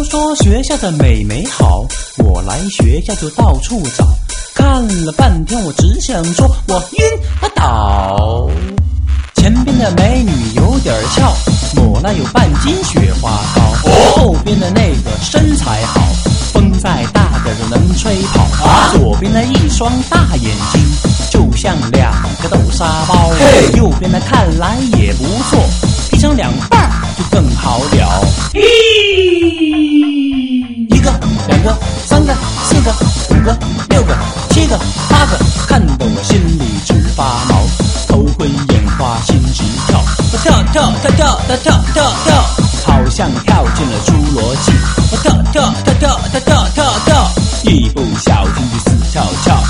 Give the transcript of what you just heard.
说学校的美美好，我来学校就到处找，看了半天我只想说我晕倒。前边的美女有点翘，抹了有半斤雪花膏，后边的那个身材好，风再大点都能吹跑，左边的一双大眼睛就像两个豆沙包，右边的看来也不错，劈成两半就更好了。一个两个三个四个五个六个七个八个，看得我心里直发毛，头昏眼花心直跳，我跳跳跳跳跳跳跳跳，好像跳进了侏罗纪，我跳跳跳跳跳跳跳跳，一不小心就死翘翘。